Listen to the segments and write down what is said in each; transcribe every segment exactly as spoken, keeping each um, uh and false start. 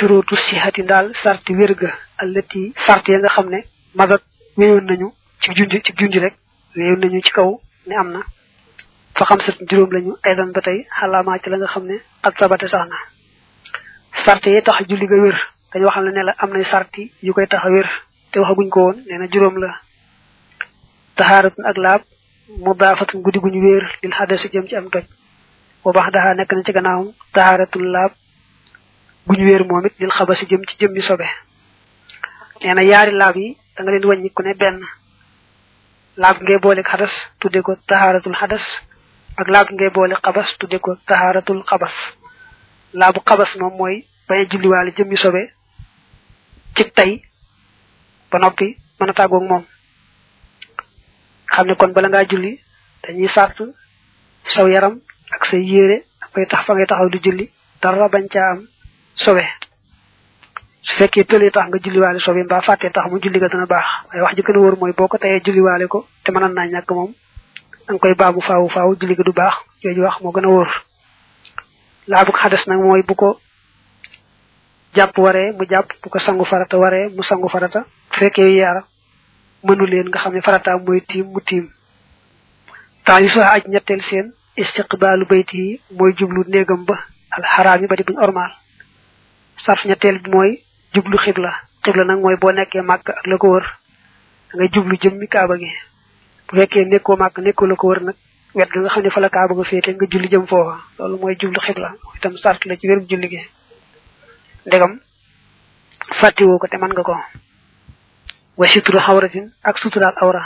shurutu sihati dal sarti wirga allati sarti nga xamne madat weyon nañu ci junj ci junj rek weyon nañu ci kaw ni amna fa xam sat juroom lañu aydan batay halama ci la nga xamne qad sabata saxna sarti yi tax julli ga wër dañ waxal ne la amna sarti yu koy tax wër te waxaguñ ko won neena juroom la taharatun ak laab mudafatun gudi guñu wër lil hadas jëm ci am toj wa baxdaha nek na ci gannaaw taharatul laab guñu wër momit lil khabasi jëm ci jëm mi sobe neena yaari laab yi da nga leen wañi ku ne ben laab ngay boole hadas tudde ko taharatul hadas ak laab ngay boole khabas tudde ko taharatul khabas laabu khabas mom moy baye julli wala jëm mi sobe ci tay ba nopi mëna tagu ak mom xamne kon bala nga julli dañuy sartu saw yaram ak sa yéré ak fay tax fa ngay taxaw du julli dara bañ ca am sobe su fekkee tëlee tax nga julli waale sobe mbaa fàttee tax mu julli ga dana baax waaye wax ji gën a wóor mooy boo ko tayee julli waale ko te mënan naa ñàkk moom danga koy baamu faawu faawu julli ga du baax yooyu wax moo gën a wóor laa bu ko xades nag mooy bu ko jàpp waree mu jàpp bu ko sangu farata waree mu sangu farata bu fekkee yaara mënu leen nga xam ne farata mooy tiim mu tiim temps yi soo aj ñetteel seen istiqbalu bayti moy jublu negam ba al harami bari buñ ormal sarf ñettel bi moy jublu qibla qibla nak moy bo nekké makka ak lako wër nga jublu jëmmi kaaba gi bu fekkee nekko makka nekko lako wër nak wet nga xamni fa la kaaba nga fété nga julli jëm fofa lolu moy jublu qibla itam sart la ci wër julli gi ndegam fatti wo ko te man nga ko wa sitru hawratin ak suturat awra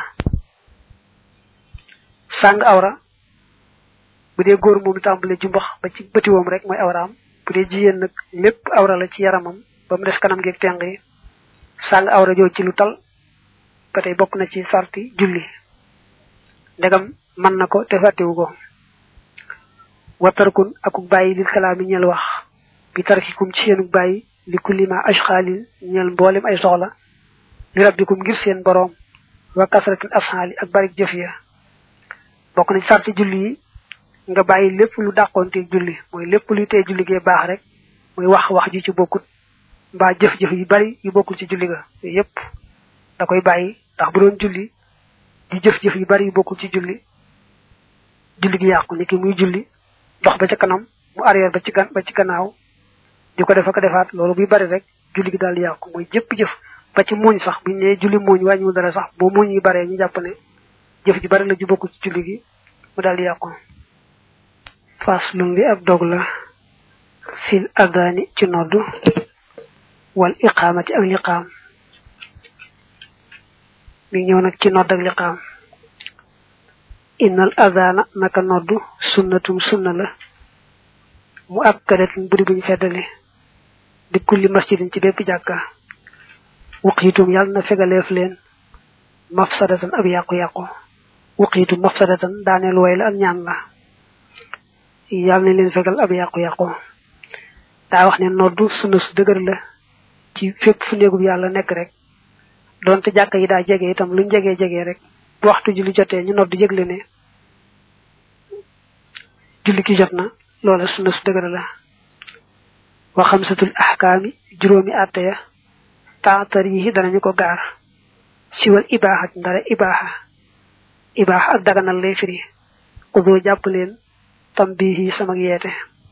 sang awra budé goor mom tambalé jumbax ba ci bëti wom rek moy awram budé jigen nak lepp awra la ci yaramam bam dess kanam gi ak teng yi sang awra jo ci lu tal patay bok na ci sarti julli ndegam man nako te fatiwu ko watarkun akuk bayyi lil kalami ñel wax bi tarkikum ci yenu bayyi li kulli ma ashkhali ñel mbolem ay soxla li rabbikum ngir seen borom wa kasratul afhali ak bari jëf ya bok na ci sarti julli nga bayyi lepp lu daxonté julli moy lepp lu té julli gé bax rek moy wax wax ju ci bokut ba jëf jëf yu bari yu bokul ci julli ga yépp da koy bayyi tax bu doon julli di jëf jëf yu bari yu bokul ci julli julli gi yaqku niki muy julli dox ba ci kanam mu arrière ba ci gan ba ci gannaaw diko def ak defaat lolu bu bari rek julli gi dal yaqku moy jëpp jëf ba ci moñ sax bu ñé julli moñ wañu dara sax bo moñ yi bare ñu japp né jëf ju bari la ju bokul ci julli gi mu dal yaqku faslun bi ab dog la fil adani ci noddu wal iqamati ak liqam mi ñew nak ci nodd ak liqam innal adana naka noddu sunnatum sunna la mu akkadatun buri buñ feddali di kulli masjidin ci bépp jàkka waqitum yàlla na fegaleef leen mafsadatan ab yàqu yàqu waqitum mafsadatan daaneel way la ak ñaan la yàlla na leen fegal ab yàqu yàqu daa wax ne noddu sunna su dëgër la ci fépp fu néegub yàlla nekk rek donte jàkka yi daa jege itam luñ jege jege rek bu waxtu julli jotee ñu noddu yëgle ne julli ki jot na loola sunna su dëgër la wa xamsatul ahkaami juróomi àtte ya taatar yi danañu ko gaar siwal ibaaxat ndara ibaaxa ibaaxa ak daganal lay firi xudoo jàpp leen tambihi sama yeete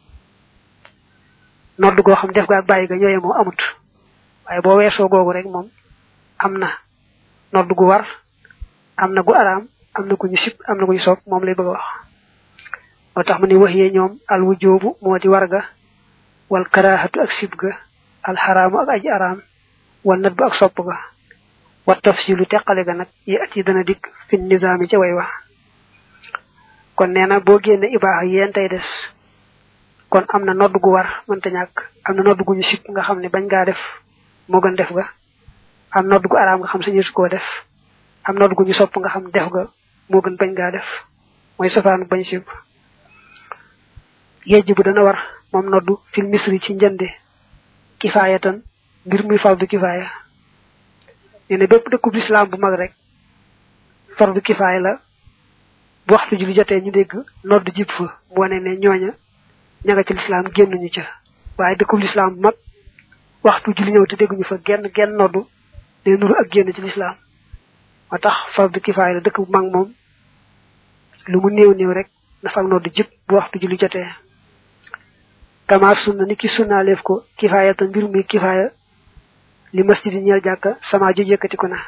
nodd goo xam def ga ak bàyyi ga ñooye moom amut waaye boo weesoo googu rek moom am na nodd gu war am na gu araam am na ku ñu sib am na ku ñu sopp moom lay bëgg a wax moo tax mu ne wax yee ñoom al wujoobu moo di war ga wal karahatu ak sib ga al xaraamu ak aji araam wal nat bu ak sopp ga wa tafsilu teqale ga nag yi at yi dana dikk fi nizaami ca way wax kon neena bo génne ibaaxa yeen tay des kon am na nodd gu war mënta ñàkk am na nodd gu ñu sib nga xam ne bañ ngaa def moo gën def ga am nodd gu araam nga xam sañu koo def am nodd gu ñu sopp nga xam def ga moo gën bañ ngaa def mooy safaanu bañ sib yejj bu dana war moom noddu fil misri ci njënde kifaayatan mbir muy fardu kifaaya neena bépp dëkkub lislaam bu mag rek fardu kifaaya la bu waxtu julli jotee ñu dégg nodd jib fa mu wane ne ñooña ña nga ci lislaam génnuñu ca waaye dëkkub lislaam bu mag waxtu julli ñëw te dégguñu fa genn genn noddu day nuru ak génn ci lislaam moo tax fardu kifaaya la dëkk bu mag moom lu mu néew néew rek na fa noddu jëpp bu waxtu julli jotee kama sunna ni ki sunnaaleef ko kifaaya ta mbir muy kifaaya li masjidi ñeel jàkka sama ju yëkkatiku na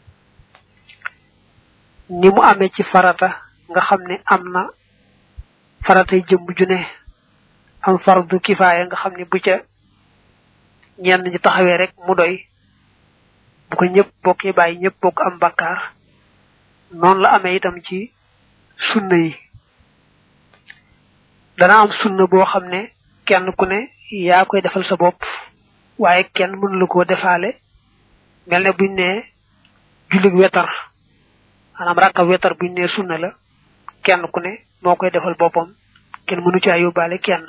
ni mu amee ci farata nga xam ne am na faratay jëmm ju ne am fardu kifaaya nga xam ne bu ca ñenn ñi taxawee rek mu doy bu ko ñëpp bokk yi bàyyi ñëpp bokk am bakkaar noonu la amee itam ci sunna yi dana am sunna boo xam ne kenn ku ne yaa koy defal sa bopp waaye kenn mënu la koo defaale mel ne buñ ne jullig wetar maanaam rakka wetar buñ ne sunna la kenn ku ne moo koy defal boppam kenn mënu caa yóbbaale kenn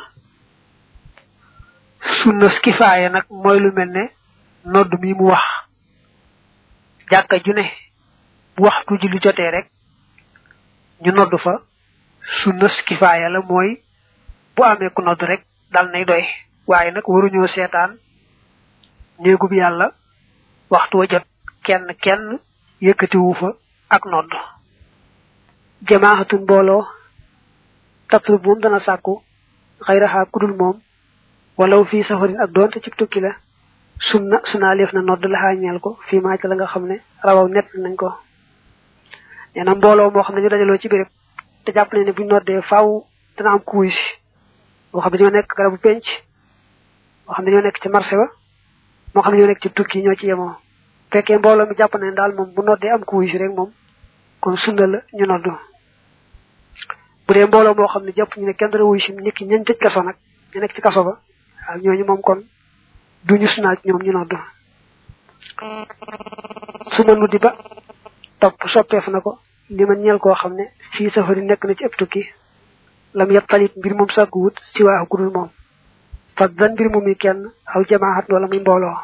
sunna kifaaya nag mooy lu mel ne nodd mi mu wax jàkka ju ne bu waxtu julli jotee rek ñu nodd fa sunna kifaaya la mooy bu amee ku nodd rek dal nay doy waaye nag waruñoo seetaan néegub yàlla waxtu wa jot kenn kenn yëkkatiwu fa ak nodd jamaaxatun mbooloo tatlub moom dana sàkku xayraxaa kudul moom walaw fii safarin ak doonte ci tukki la sunna sunaa leef na nodd la xaañeel ko fii maa ci la nga xam ne rawaw nett nañ ko nee na mbooloo moo xam ne ñu dajaloo ci béréb te jàpp ne ne buñ noddee faaw dana am kuuy si moo xam ne ñoo nekk garabu penc moo xam ne ñoo nekk ci marché ba moo xam ne ñoo nekk ci tukki ñoo ci yemoo fekkee mbooloo mi jàpp ne daal moom bu noddee am kuuy si rek moom kon sunna la ñu noddu bu dee mbooloo moo xam ne jàpp ñu ne kenn dara wuy si nit ki ñañ tëj kaso nag ñu nekk ci kaso ba waaw ñooñu moom kon duñu sunaat ñoom ñu noddu su ma nuddi ba topp soppeef na ko li ma ñeel koo xam ne fii safari nekk na ci ëpp tukki lam yet talit mbir moom sàkku wut si waaxu gudul moom fas dan mbir moom yi kenn aw jamaaxat wala muy mbooloo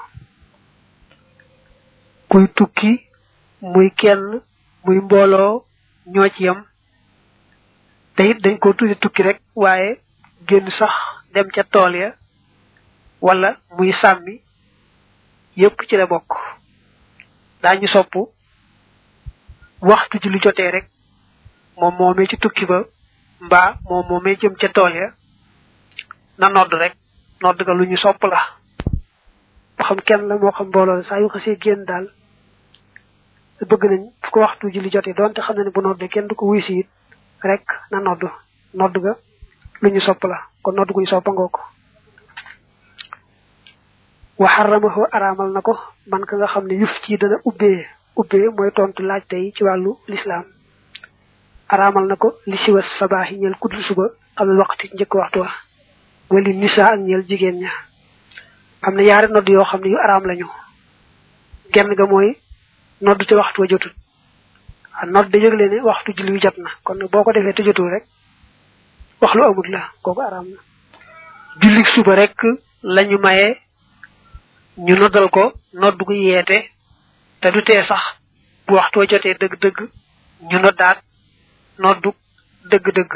kuy tukki muy kenn muy mbooloo ñoo ci yam te it dañ ko tuddi tukki rek waaye génn sax dem ca tool ya wala muy sàmmi yépp ci la bokk daañu sopp waxtu ji lu jotee rek moom moomee ci tukki ba mbaa moom moomee jëm ca tool ya na nodd rek nodd ga lu ñu sopp la moo xam kenn la moo xam mbooloo saa yu xasee génn daal bëgg nañ fu ko waxtu ji lu jotee doonte xam na ne bu noddee kenn du ko wuy si it rek na nodd nodd ga lu ñu sopp la kon nodd gu ñu soppa ngoo ko wa haramahu aramal nako man ka nga xamne yuf ci dana ubbé ubbé moy tontu laaj tay ci walu l'islam aramal nako li ci was sabahi ñel kudul suba am waxti ñeek waxtu wa wali nisa ak ñel jigen ña amna yaari nodd yo xamne yu aram lañu genn ga moy nodd ci waxtu wa jotul nodd yegle ne waxtu julli jotna kon boko defé te jotul rek wax lu amul la koku aram na julli suba rek lañu maye ñu noddal ko noddu gu yeete te du tee sax bu waxtu jotee dëgg dëgg ñu noddaat noddu dëgg dëgg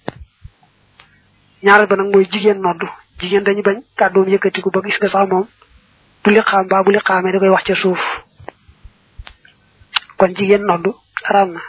ñaar ba nag mooy jigéen noddu jigéen dañu bañ kàddoom yëkkatiku ba gis nga sax moom bu li xaam ba bu li xaamee da koy wax ca suuf kon jigéen noddu araam na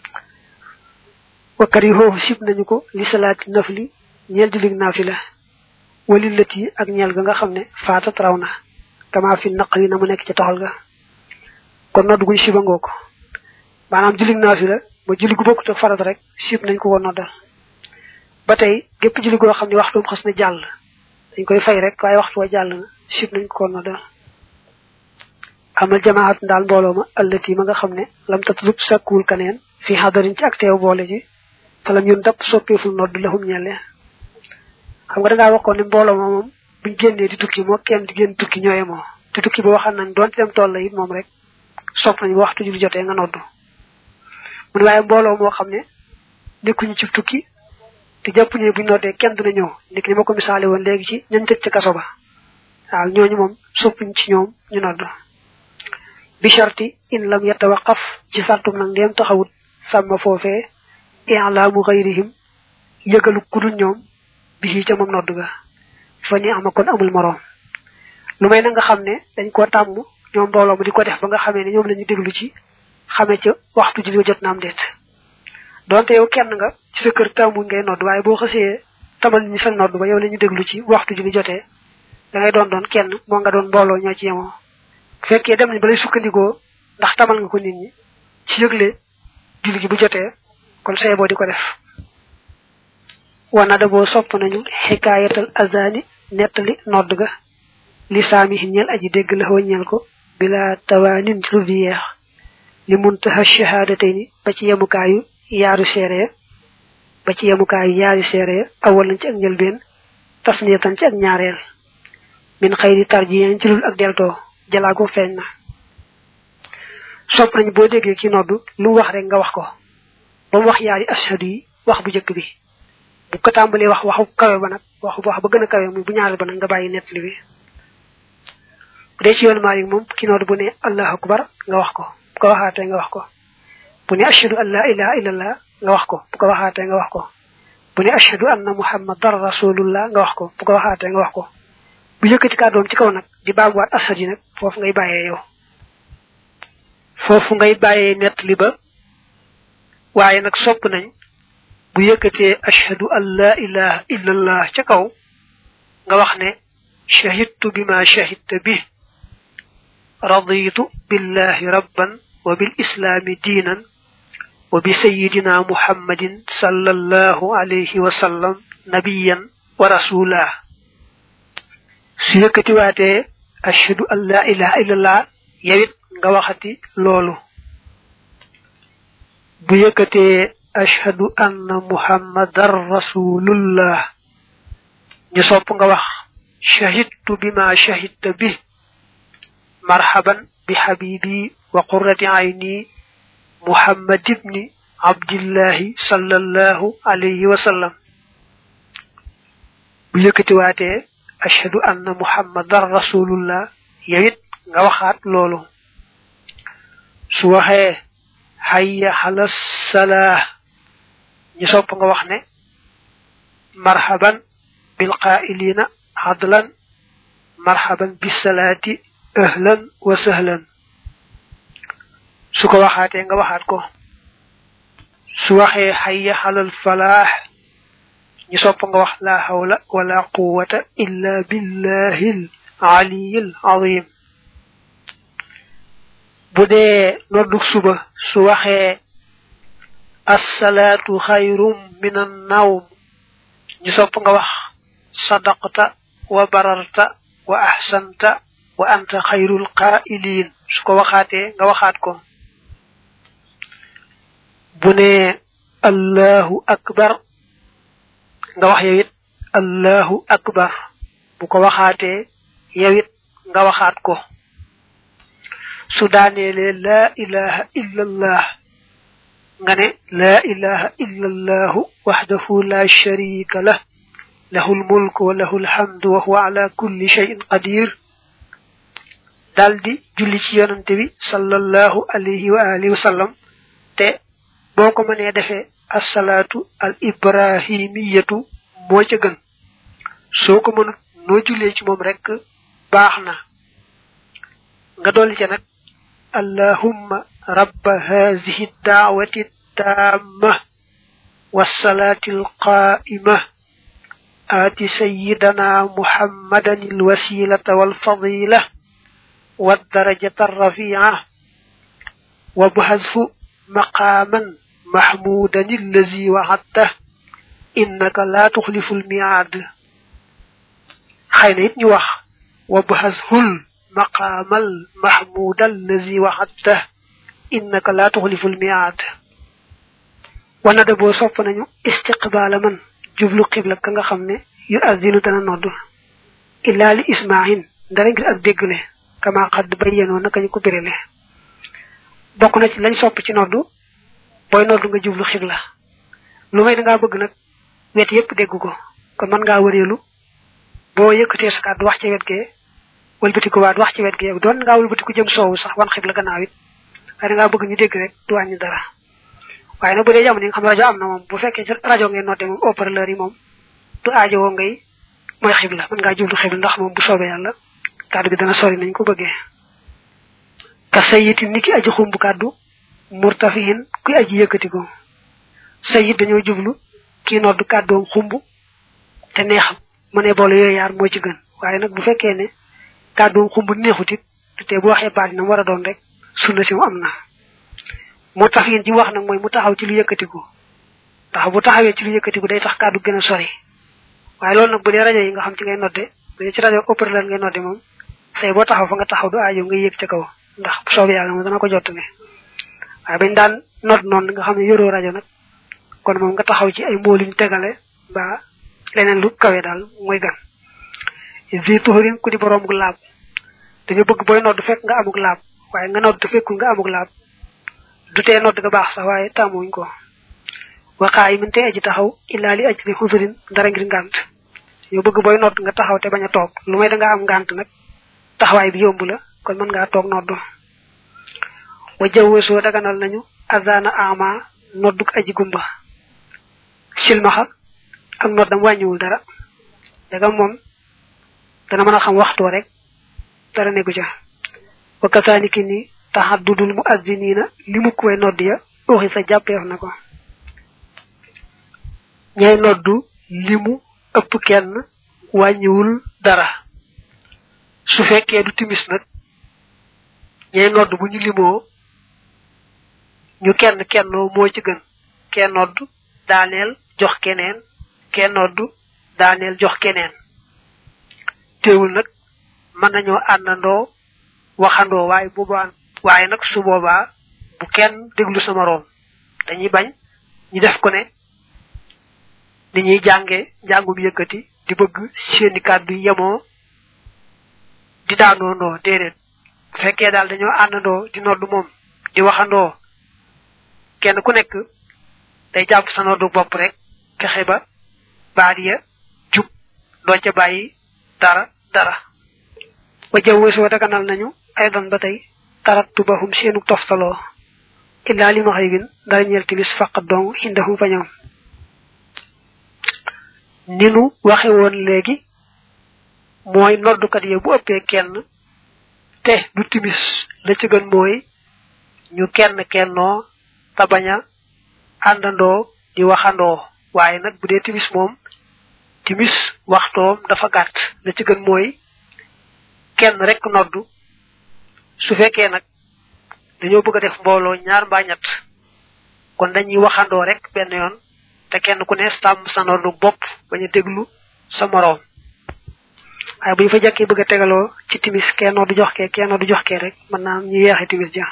wakkari hoofu sib nañu ko li salaati nafli ñeel jullig naafila wali lati ak ñeel ga nga xam ne faata traw na kama fi naqli na mu nekk ci toxal ga kon nodd guñ siba ngoo ko maanaam jullig naafila ba julli gu bokkut ak farat rek sib nañ ko ko noddal ba tey gépp julli goo xam ne waxtum xas na jàll dañ koy fay rek waaye waxtu wa jàll na sib nañ ko ko noddal amal jamaat ndaal mbooloo ma allati ma nga xam ne lam tatlub sakkuwul kaneen fi xadarin ci ak teew boole ji falam yun dap soppeeful nodd lahum ñelle xam nga da ngaa waxoon ne mbooloo ma moom buñ génnee di tukki moo kenn di génn tukki ñooye moo te tukki ba waxan nañ doon dem tool la it moom rek sopp nañ waxtu julli jotee nga noddu mu ne waaye mbooloo moo xam ne nekkuñu ci tukki te jàpp ne buñ noddee kenn dina ñëw nit ni ma ko misaale woon léegi ci ñañ tëj ci kaso ba waaw ñooñu moom soppuñ ci ñoom ñu noddu bi sharti in lam yatawaqaf ci sartum nag ndéem taxawut sàmma foofee i'laamu ghayrihim yëgalu kudul ñoom bi ca moom noddu ga fa ni ama kon amul morom lu may na nga xam ne dañ koo tàmm ñoom mbooloo mu di ko def ba nga xamee ne ñoom lañu déglu ci xamee ca waxtu julli jot na am déet donte yow kenn nga ci sa kër tàmmuñ ngay nodd waaye boo xasee tamal ñi sa nodd ba yow lañu déglu ci waxtu julli jotee da ngay doon doon kenn moo nga doon mbooloo ñoo ci yemoo fekkee dem nañ ba lay sukkandikoo ndax tamal nga ko nit ñi ci yëgle julli gi bu jotee kon say boo di ko def wana da boo sopp nañu xikaayatal azani nettali nodd ga li saami ñeel aji dégg la xoo ñeel ko bila tawaanin ci lu di yeex li muntaha shahadatayni ba ci yemukaayu yaaru seere ba ci yemukaayu yaari seere awal nañ ci ak njëlbeen tasniyatan ci ak ñaareel min xayri tarjiyan ci lul ak deltoo jalaago feeñ na sopp nañ boo déggee ci noddu lu wax rek nga wax ko ba mu wax yaari ashadu yi wax bu jëkk bi bu ko tàmbalee wax waxu kawe ba nag waxu wax ba gën a kawe muy bu ñaareel ba nag nga bàyyi nettali bi bu dee ci yoon Maalik moom ki noddu bu ne allahu akbar nga wax ko bu ko waxaatee nga wax ko bu ne ashadu an la ilaha illallah nga wax ko bu ko waxaatee nga wax ko bu ne ashadu anna muhammadan rasulullah nga wax ko bu ko waxaatee nga wax ko bu yëkkati kàddoom ci kaw nag di baamuwaat ashadu yi nag foofu ngay bàyyee yow foofu ngay bàyyee nettali ba waaye nag sopp nañ bu yëkkatee ashhadu an la ilaha illallah ca kaw nga wax ne shahidtu bima shahidta bi raditu billahi rabban wa bil islami diinan wa bi sayyidina muhammadin sallallahu alayhi wa sallam nabiyan wa rasula su yëkkati waatee ashhadu an la ilaha illallah yawit nga waxati loolu bu yëkkatee ashhadu anna muhammadar rasulullah ñu sopp nga wax shahidtu bima shahidta bi marhaban bi habibi wa qurrati ayni muhammad ibn abdillahi sallallahu alayhi wa sallam bu yëkkati waatee ashhadu anna muhammadar rasulullah yawit nga waxaat loolu su waxee hayya ala salah ñu sopp nga wax ne marhaban bil qaa'ilina adlan marhaban bis salati ahlan wa sahlan su ko waxaatee nga waxaat ko su waxee hayya ala falah ñu sopp nga wax la hawla wala quwwata illa billahil aliyyil azim bu dee nodduk suba su waxee as-salaatu xayrum minan nawm ñu sopp nga wax sadaqta wa bararta wa ahsanta wa anta xayrul qaa'iliin su ko waxaatee nga waxaat ko bu ne allahu akbar nga wax yow it allahu akbar bu ko waxaatee yow it nga waxaat ko su daaneele la ilaha illa allah nga ne la ilaha illa allah wahdahu la sharika lah lahul mulku wa lahul hamdu wa huwa ala kulli shay'in qadir daldi julli ci yonante bi sallallahu alayhi wa alihi wa sallam te boko mané defé as-salatu al-ibrahimiyatu mo ca gën soko mënu no julé ci mom rek baxna nga doli ci nak allahumma rabb hadhihi ad-da'wati at-tammah was-salati al-qa'imah آتي سيدنا محمدا الوسيلة والفضيلة والدرجة الرفيعة وبحذف مقاما محمودا الذي وعدته إنك لا تخلف الميعاد خينا يت wax وبحذف المقام المحمود الذي وعدته إنك لا تخلف الميعاد وندبو sopp nañu استقبال من jublu qibla ka nga xamne yu azinu dana noddu illa li isma'in dara ngir ak deggle kama qad bayyano naka ñu ko birele bokk na ci lañ sopp ci noddu boy noddu nga jublu qibla lu may da nga bëgg nak wet yépp dégg ko kon man nga wëreelu bo yëkëté sa kaddu wax ci wet ge wëlbati ko waat wax ci wet ge doon nga wëlbati ko jëm soowu sax wan qibla gannaaw it da nga bëgg ñu dégg rek du wañu dara waye na bu dee jamono nga xam rajo am na moom bu fekkee ci rajo ngeen noté moom haut-parleur yi moom du aajo ngay mooy xibla mën ngaa jublu xibla ndax moom bu soobee yàlla kaddu gi dana sori nañ ko bëggee ka sayyiti niki aji xumbu kaddu murtafihin kuy aji yëkkati ko sayyid dañoo jublu ki noddu kaddoom xumbu te neex mané boole yoy yar mo ci gën waye nak bu fekkee ne kaddoom xumbu neexutit te bu waxee baat na wara doon rek sunna ci mu amna murtafihin ji wax nak moy mu taxaw ci lu yëkkatiku tax bu taxawé ci lu yëkkatiku day tax kaddu gëna sori waye lool nak bu dé radio yi nga xam ci ngay noddé bu ci radio opérateur ngay noddé mom say bo taxaw fa nga taxaw du aajo nga yëk ci kaw ndax soob yalla mo dana ko jottane waye bañ daan nodd non nga xam ne yoro radio nak kon mom nga taxaw ci ay mbolin tégalé ba leneen lu kawé dal moy gan zi tuhurin ku di borom gu laab dañu bëgg boy nodd fekk nga amuk laab waye nga nodd fekkul nga amuk laab du té nodd ga baax sax waye tamuñ ko wa qa'imin te aji taxaw illa li ajli huzurin dara ngir ngant ñu bëgg boy nodd nga taxaw te baña tok lu may da nga am ngant nak taxaway bi yomb la kon man nga tok nodd wa jawweso daganal nañu azana ama nodduk aji gumba silmaxa ak noddam wañuul dara daga mom dana mëna xam waxtu rek dara neegu ca wa kataniki ni tahaddudul muazzinina limu koy nodd ya waxi sa jàppeef na ko ñay noddu limu ëpp kenn wañuul dara su fekkee du timis nak ñay noddu bu ñu limoo ñu kenn kennoo moo ci gën kenn noddu daaneel jox keneen kenn noddu daaneel jox keneen teewul nak man nañu àndandoo waxandoo waaye boobaa waaye nag su boobaa bu kenn déglu sama room dañuy bañ ñu def ko ne ni ñuy jànge jàngum yëkkati di bëgg seeni kàddu yemoo di daanoo noo déedéet bu fekkee daal dañoo àndandoo di noddu moom di waxandoo kenn ku nekk day jàpp sa noddu bopp rek fexe ba baat ya jub doo ca bàyyi dara dara wa jawweesoo daganal nañu ay don ba tey tarattu bahum seenu toftaloo illa li maxaybin dara ñeel timis faqat dong indahum fa ñoom ninu waxe woon léegi mooy noddukat ya bu ëppee kenn te du timis la ci gën mooy ñu kenn kennoo ta baña àndandoo di waxandoo waaye nag bu dee timis moom timis waxtoom dafa gàtt la ci gën mooy kenn rek noddu su fekkee nag dañoo bëgg a def mbooloo ñaar mbaa ñett kon dañuy waxandoo rek benn yoon te kenn ku ne sàmm sa noddu bopp baña déglu sa moroom waaye bu ñu fa jàkkee bëgg a tegaloo ci timis kenn noddu jox kee kenn noddu jox kee rek mën naa am ñu yeexe timis ja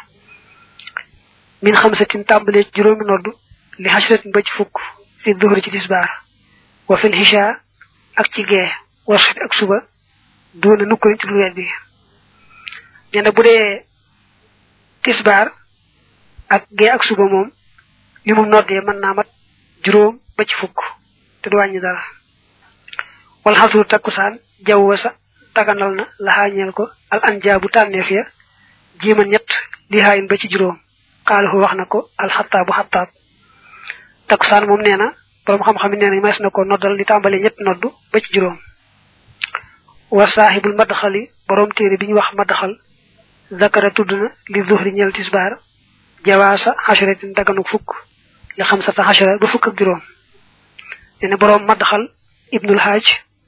min xamsatin tàmbalee ci juróomi noddu li xasratin ba ci fukk fi dhuhri ci tisbaar wa fil hisha ak ci gee wa subi ak suba doona nukkuriñ ci lu wet bi ñene bu dee tisbaar ak gee ak suba moom li mu noddee mën naa mat juróom ba ci fukk te du wàññi dara wal xasru takkusaan jawwa sa taganal na laxaañeel ko al anjaabu tànneef ya jiima ñett li haayin ba ci juróom xaalahu wax na ko al xattaabu xattaab takkusaan moom nee na borom xam-xam yi nee na mas na ko noddal di tàmbale ñett noddu ba ci juróom wa saahibul madxali borom téere bi ñu wax madxal zakara tudd na li zuhri ñeel tisbaar jawaasa xasharatin daganu fukk li xamsata xashara ba fukk ak juróom nee na borom madxal ibnul haaj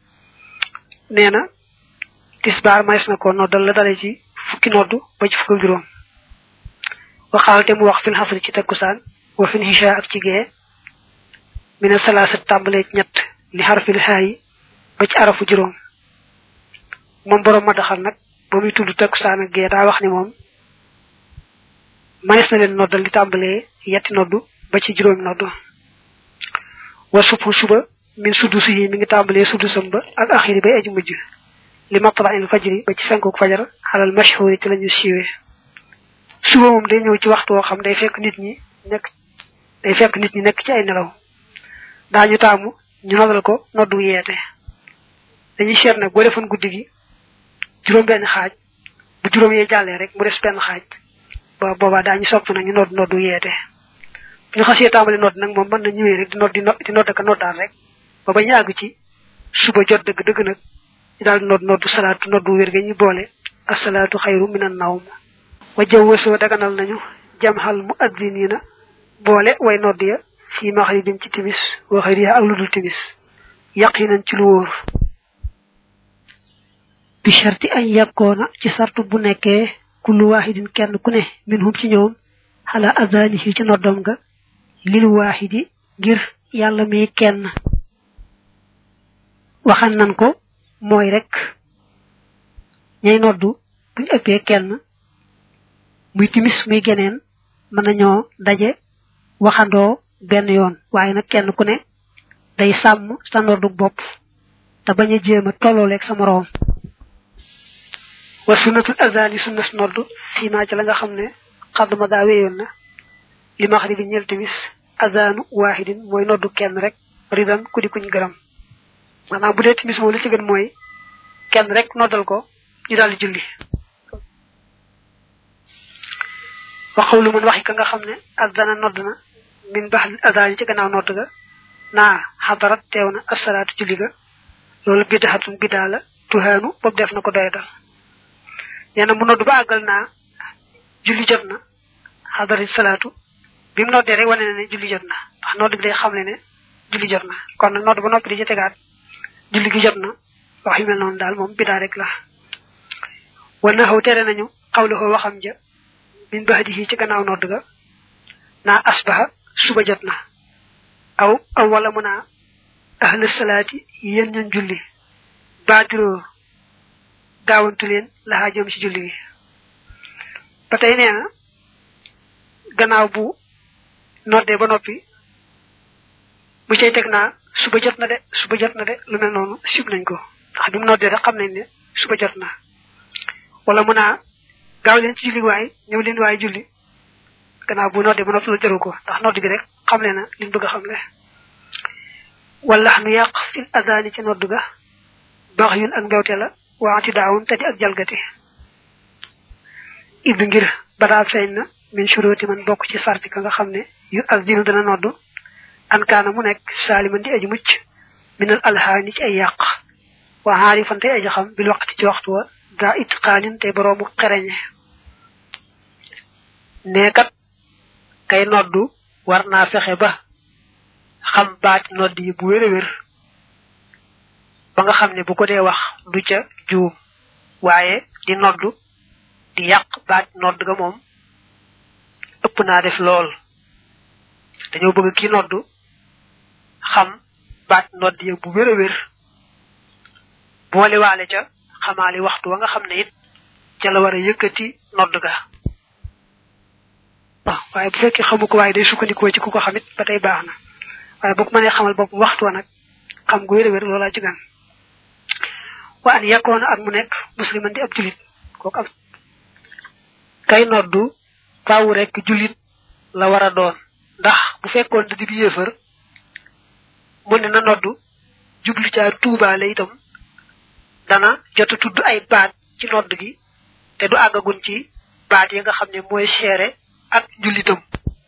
nee na tisbaar mas na ko noddal la dale ci fukki noddu ba ci fukk ak juróom waxaal te mu wax fil xasri ci takkusaan wa fil hisha ak ci gee mina salaasat tàmbalee ñett li xarfil haayi ba ci arafu juróom moom borom ma daxal nag ba muy tudd takkusaan ak gee daa wax ni moom manes na leen noddal li tàmbalee yetti noddu ba ci juróomi noddu wa subhu suba min sudusi yi mi ngi tàmbalee sudusam ba al axiri bay aji mujj li matla'il fajri ba ci fenkuk fajar xalal mashhuri ci lañu siiwee suba moom day ñëw ci waxtu woo xam day fekk nit ñi nekk day fekk nit ñi nekk ci ay nelaw daañu taamu ñu noddal ko noddu yeete dañuy seet nag boo defoon guddi gi juróom benn xaaj bu juróom yee jàllee rek mu des benn xaaj ba boobaa daañu sopp nag ñu nodd noddu yeete bu ñu xasee tàmbali nodd nag moom mën na ñëwee rek di nodd di nodd di nodd ak noddaal rek ba ba ñu àgg ci suba jot dëgg dëgg nag dal nod noddu salatu noddu wér ga ñi boole as-salatu khayru minan nawm wa jawwaso daganal nañu jamhal muadzinina boole way nodd ya fi maghribin ci timis wa khayriha ak ludul timis yaqinan ci lu wóor bi sharti an yakuna ci sartu bu nekkee kullu wahidin kenn ku ne minhum ci ñoom ala adanihi ci noddom ga lil wahidi ngir yalla mi kenn waxan nan ko moy rek ñay noddu buñ ëppé kenn muy timis muy geneen mën nañoo daje waxandoo benn yoon waaye nag kenn ku ne day sàmm sa noddu bopp te bañ a jéem a tollooleeg sa moroom wa sunnatul azani sunnas noddu fii maa ci la nga xam ne xadduma daa wéyoon na li maxribi ñel timis azanu wahidin mooy noddu kenn rek ridan ku di kuñ gërëm maanaam bu dee timis moom li ci gën mooy kenn rek noddal ko ñu daal di julli wa xawlu man waxi ka nga xam ne azana nodd na min bax azani ci gannaaw nodd ga naa xadarat teew na asalaatu julli ga loolu bidaxatun bidaa la tuhaanu bopp def na ko doyadal nee na mu nodd ba àggal naa julli jot na xadarat salaatu bi mu noddee rek wane na ne julli jot na ndax nodd bi day xam ne ne julli jot na kon nag nodd ba noppi di ci tegaat julli gi jot na wax yu mel noonu daal moom bidaa rek la wana xaw tere nañu xawluxoo waxam ja min baxdihi ci gannaaw nodd ga naa asbaha suba jot na aw aw wala mu naa ahla salaati yéen ñan julli baadiroo gaawantu leen laxaa jëm ci julli gi ba tey nee na gannaaw bu noddee ba noppi bu cay teg naa suba jot na de suba jot na de lu mel noonu sib nañ ko ndax bi mu noddee rek xam nañ ne suba jot na wala mu naa gaaw leen ci julli waay ñëw leen waay julli gannaaw bu noddee ba noppi lu jaru ko ndax nodd bi rek xam le na liñ bëgg a xam le wala nu yàq fil adani ci nodd ga baax yun ak mbewte la waati daawun te di ak jalgati id ngir badaa feeñ na min shuruti man bokk ci sarti ka nga xam ne yu azdinu dana nodd an kaana mu nekk saaliman di aji mucc minal alhaani ci ay yàq wa haarifan tey aji xam bil waqti ci waxtu wa daa itqaanin tey boroomu xereñe neekat kay noddu war naa fexe ba xam baati nodd yi bu wér a wér ba nga xam ne bu ko dee wax du ca juum waaye di noddu di yàq baati nodd ga moom ëpp naa def lool dañoo bëgg ki noddu xam baati nodd yi bu wér a wér boole waale ca xamaali waxtu wa nga xam ne it ca la war a yëkkati nodd ga waaw waaye bu fekkee xamu ko waaye day sukkandikoo ci ku ko xamit ba tey baax na waaye boo ko mënee xamal bopp waxtu wa nag xam gu wér a wér loolaa ci gan wa an yakkoona ak mu nekk musliman di ab julit kooku am kay noddu faawu rek julit la war a doon ndax bu fekkoon da di bi yéefar mu ne na noddu jublu caa tuubaale itam dana jot a tudd ay baat ci nodd gi te du àggagun ci baat yi nga xam ne mooy seere ak jullitam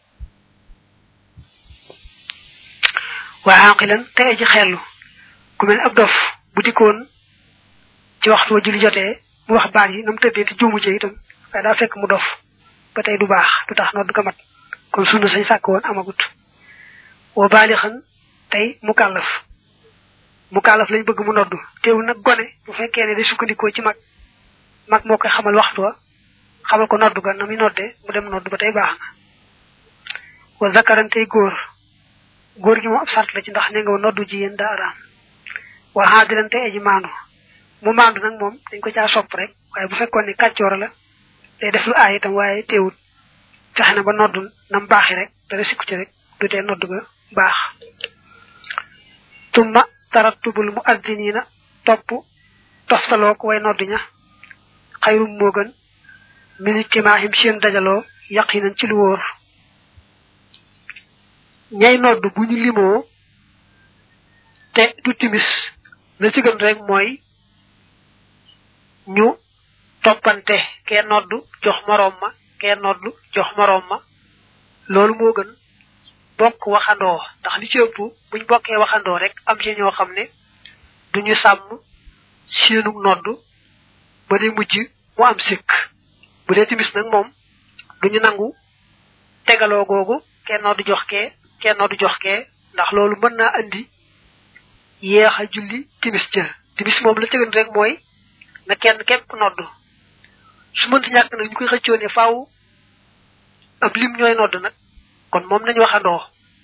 waa aqilan te aji xellu ku mel ab dof bu dikkoon ci waxtu wa julli jotee mu wax baat yi nam tëddee te juumu ci itam waaye daa fekk mu dof ba tey du baax du tax nodd ga mat kon sunna sañ sàkk woon amagut wa baalixan tey mu kàllaf mu kàllaf lañ bëgg mu noddu teewul nag gone bu fekkee ne day sukkandikoo ci mag mag moo koy xamal waxtu wa xamal ko noddu ga na muy noddee mu dem noddu ba tey baax na wa zakaran tey góor góor gi moom ab sart la ci ndax ne nga noddu ji yéen daa araam wa haadiran tey aji maandu mu maandu nag moom dañ ko caa sopp rek waaye bu fekkoon ne kàccoor la day def lu aay itam waaye teewul fexe na ba noddu nam baaxi rek dara sikku ci rek du tee noddu ga baax tumma tarattubul muaddinina topp toftaloo ko way noddu ña xayrum moo gën min ijtimaahim seen dajaloo yaqinan ci lu wóor ñay noddu bu ñu limoo te du timis la ci gën rek mooy ñu toppante kee noddu jox moroom ma kee noddu jox moroom ma loolu moo gën bokk waxandoo ndax li ci ëpp buñ bokkee waxandoo rek am ci ñoo xam ne duñu sàmm seenu noddu ba day mujj mu am sik bu dee timis nag moom duñu nangu tegaloo googu kenn noddu jox kee kenn noddu jox kee ndax loolu mën naa andi yeex a julli timis ja timis moom la tegan rek mooy na kenn képp noddu su mënti ñàkk nag ñu koy xëccoo ne faaw ab lim ñooy nodd nag kon moom nañu waxandoo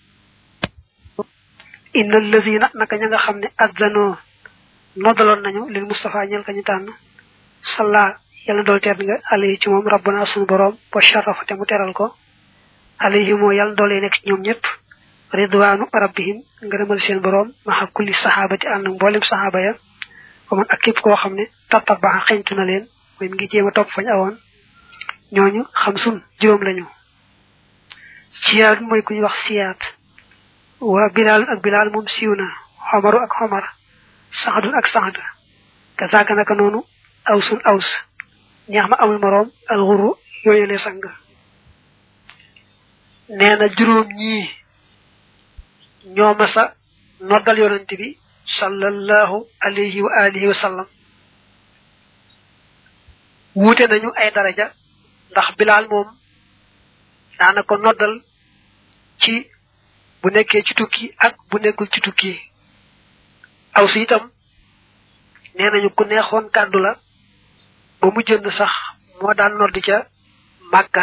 inna allazina naka ña nga xam ne azzanoo noddaloon nañu lil Mustafa ñel kañu tànn salla yàlla dool teer nga alayhi ci moom rabbana sunu borom wa sharafa te mu teral ko alayhi moo yàlla doole nekk ci ñoom ñëpp ridwanu rabbihim ngërëmal seen borom maxa kulli sahabati ànd mboolem sahaba ya ko man ak képp koo xam ne tattabaxa xeñtu na leen mooy mi ngi jéem a topp fañ awoon ñooñu xam sun juróom lañu siyaat mooy ku ñu wax siyaat wa bilal ak bilal moom siiw na xomaru ak xomar saxadun ak saxad kazaaka naka noonu awsun aws ñaax ma amul moroom alxuru yooyule sang nee na juróom ñii ñoo masa noddal yonent bi sallallahu alayhi wa alihi wa sallam wuute nañu ay daraja ndax bilal moom daana ko noddal ci bu nekkee ci tukki ak bu nekkul ci tukki aw si itam nee nañu ku neexoon kàddu la ba mu jënd sax moo daan noddi ca Màkka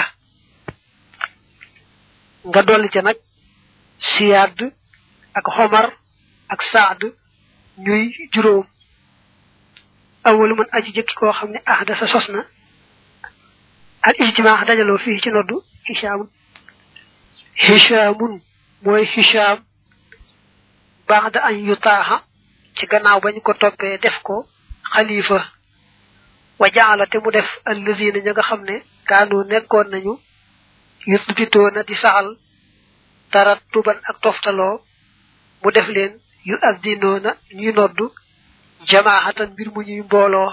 nga dolli ca nag siyaad ak xomar ak saad ñuy juróom awalu man aji jëkki koo xam ne ahda sa sos na al ijtimaa dajaloo fii ci noddu hishamun hishamun mooy hisham ba'da an yutaaha ci gannaaw bañ ko toppee def ko xalifa wa jaala te mu def allazina ña nga xam ne kaanu nekkoon nañu yusbitoona di saxal tarattuban ak toftaloo mu def leen yu addinoona ñuy noddu jamaahatan mbir mu ñuy mbooloo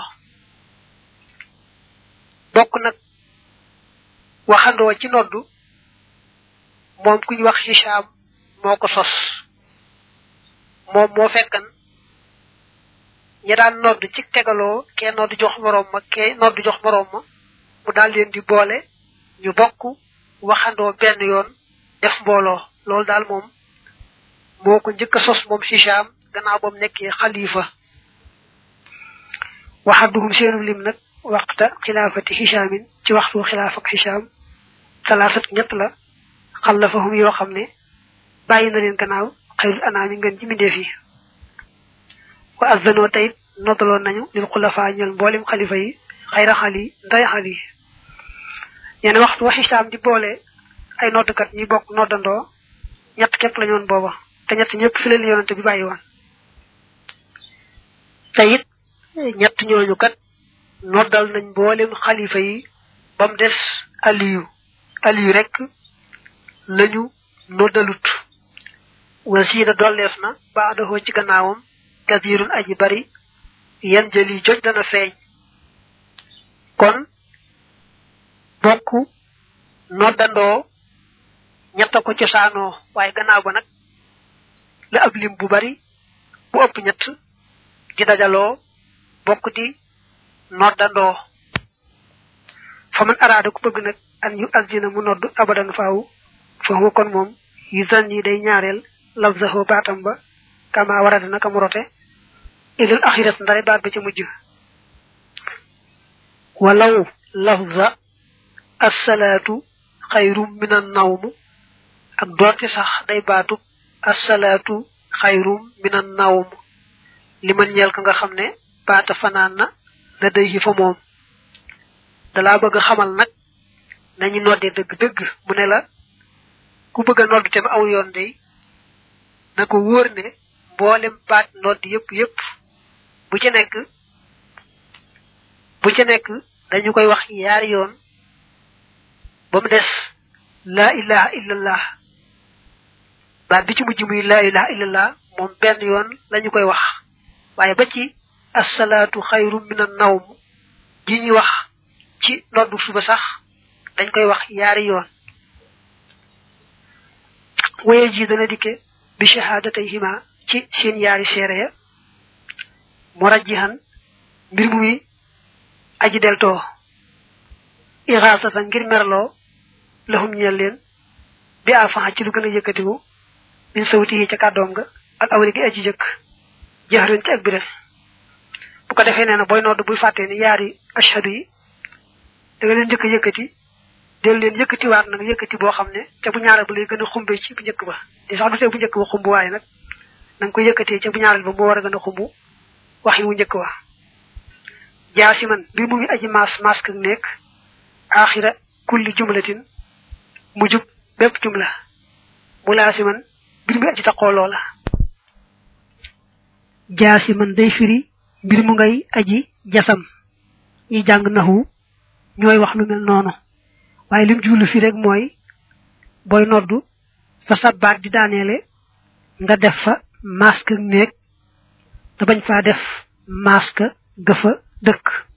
bokk nag waxandoo ci noddu moom ku ñu wax Hisham moo ko sos moom moo fekkan ñi daan nodd ci tegaloo kee nodd jox moroom ma kee nodd jox moroom ma mu daal leen di boole ñu bokk waxandoo benn yoon def mbooloo loolu daal moom moo ko njëkk a sos moom Hisham gannaaw bam nekkee xalifa waxaduhum seenu lim nag waxta xilaafati Hishamin ci waxtu xilaafak Hisham talaasat ñett la xalafahum yoo xam ne bàyyi na leen gannaaw xayrul anaami ngeen ci mbindeef yi wa azzanoo tayit noddaloon nañu lil xulafa ñel mboolem xalifa yi xayra xali nday xali ñene waxtu wa Hisham di boole ay noddkat ñi bokk noddandoo ñett képp la ñoon booba te ñett ñëpp fi leen yonante bi bàyyi woon tayit ñett ñooñu kat noddal nañ mboolem xalifa yi bam des aliyu aliyu rek lañu noddalut wasiina dolleef na baadahoo ci gannaawam kathirun aji bari yan jëli joj dana feeñ kon bokk noddandoo ñetta ko cosaanoo waaye gannaaw ba nag la ab lim bu bari bu ëpp ñett di dajaloo bokk di noddandoo fa man araada ku bëgg nag an yu azina mu nodd abadan faaw foofu kon moom yu zan yi day ñaareel lafzahu baatam ba kama warada naka mu rote ilal axirat ndare baat ba ca mujj walaw lafza assalaatu xayrum min an nawm ak doonte sax day baatu assalaatu xayrum min an nawm li man ñeel ka nga xam ne baata fanaan na da day yi fa moom dalaa bëgg xamal nag nañu noddee dëgg-dëgg mu ne la ku bëgg a nodd te aw yoon day na ko wóor ne mboolem baat nodd yëpp yëpp bu ci nekk bu ci nekk dañu koy wax yaari yoon ba mu des laa ilaha illallah baat bi ci mujj muy laa ilaha illallah moom benn yoon lañu koy wax waaye ba ci assalaatu xayrum min an nawm ji ñuy wax ci noddu suba sax dañ koy wax yaari yoon waye ji dana dikke bi shahadatayhima ci seen yaari seere ya murajjihan mbir mu mi aji delto iraasatan ngir merlo lahum ñeel leen bi alfa ci lu gëna yëkëtiwu min sawti ci kàddoom nga ak awli gi aji jëkk jahran ci ak bi def bu ko defee neena boy nodd buy fàtte ni yaari ashhadu yi da nga leen jëkk yëkëti del leen yëkëti waat nag yëkëti boo xam ne ca bu ñaaral ba lay gën a xumbe ci bu njëkk ba di sax du tee bu njëkk ba xumbu waaye nag nang ko yëkëtee ca bu ñaaral ba moo war a gën a xumbu wax yi wu njëkk wa jaasiman bi mu ngi aji mas mask nekk akhira kulli jumlatin mujub bépp jumla mulasiman bir mi aji taqoo loola jaasiman day firi mbir mu ngay aji jasam ñi jàng nahu ñooy wax lu mel noonu waaye lim jublu fi rek mooy boy noddu fa sa baat di daaneele nga def fa masque nekk da bañ fa def masque gëfa dëkk